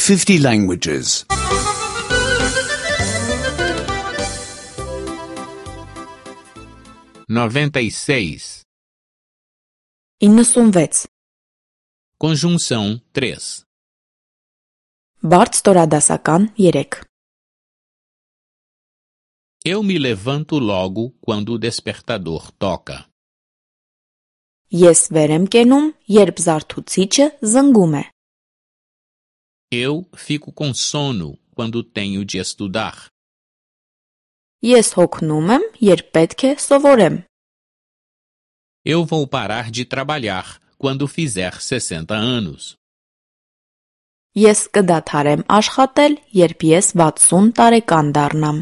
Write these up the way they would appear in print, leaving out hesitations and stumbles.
50 languages. 96. 96. Conjunção 3. Բարդ ստորադասական 3. Eu me levanto logo quando o despertador toca. Ես վեր եմ կենում, երբ զարթուցիչը զնգում է։ Eu fico com sono quando tenho de estudar. Ես հոգնում եմ, երբ պետք է սովորեմ։ Eu vou parar de trabalhar quando fizer 60 anos. Ես կդադարեմ աշխատել, երբ ես 60 տարեկան դառնամ։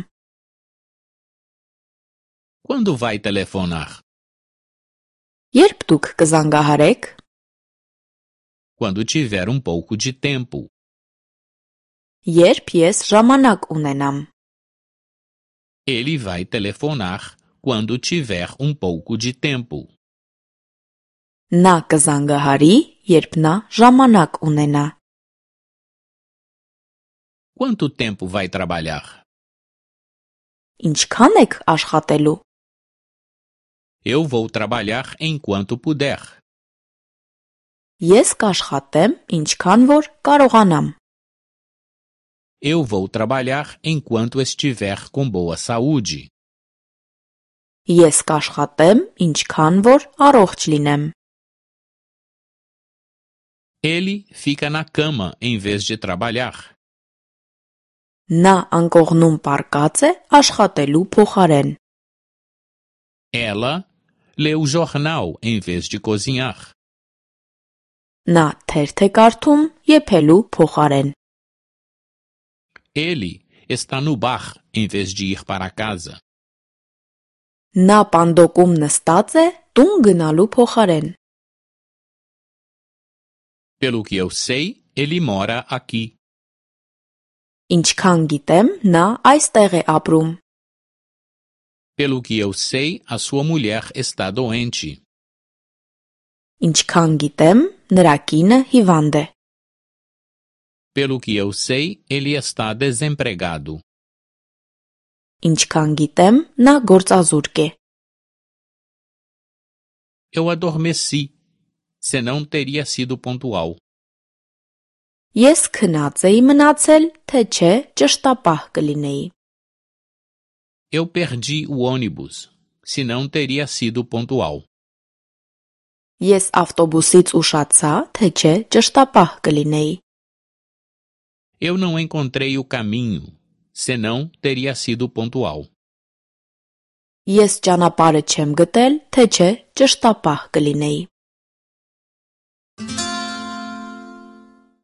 Quando vai telefonar? Երբ դուք կզանգահարեք։ Quando tiver um pouco de tempo. Երբ ես ժամանակ ունենամ։ Ele vai telefonar quando tiver um pouco de tempo. Նա կզանգահարի, երբ նա ժամանակ ունենա։ Quanto tempo vai trabalhar? Ինչքան եք աշխատելու։ Eu vou trabalhar enquanto puder. Ես կաշխատեմ, ինչքան որ կարողանամ։ Eu vou trabalhar enquanto estiver com boa saúde. Ես կաշխատեմ, ինչքան որ առողջ լինեմ։ Ele fica na cama em vez de trabalhar. Նա անկողնում պառկած է աշխատելու փոխարեն։ Ela lê o jornal em vez de cozinhar. Նա թերթ է կարդում եփելու փոխարեն։ Ele está no bar em vez de ir para casa. Նա պանդոկում նստած է տուն գնալու փոխարեն։ Pelo que eu sei, ele mora aqui. Ինչքան գիտեմ, նա այստեղ է ապրում։ Pelo que eu sei, a sua mulher está doente. Ինչքան գիտեմ, նրա կինը հիվանդ է։ Pelo que eu sei, ele está desempregado. Ինչքան գիտեմ, նա գործազուրկ է։ Eu adormeci, senão teria sido pontual. Ես քնած էի մնացել, թե չէ ճշտապահ կլինեի։ Eu perdi o ônibus, senão teria sido pontual. Ես ավտոբուսից ուշացա, թե չէ ճշտապահ կլինեի։ Eu não encontrei o caminho, senão teria sido pontual. Ես ճանապարհը չեմ գտել, թե չէ ճշտապահ կլինեի։